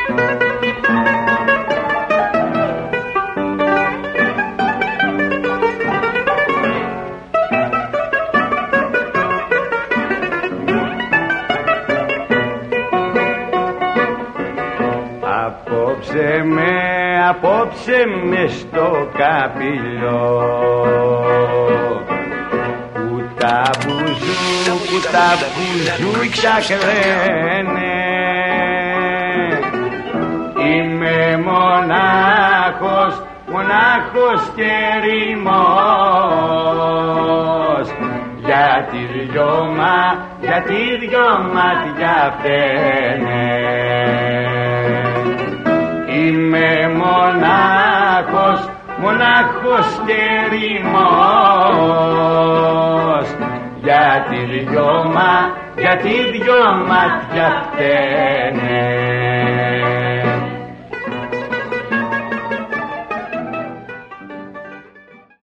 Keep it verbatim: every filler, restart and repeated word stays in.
Απόψε με, απόψε με στο καπηλό που τα μπουζού, που τα μπουζούκια κλαίνε. Είμαι μονάχος, μονάχος και ερημός, γιατί δυο μα, γιατί δυο μάτια φταίνε. Είμαι μονάχος, μονάχος και ερημός, γιατί δυο μα, γιατί δυο μάτια φταίνε.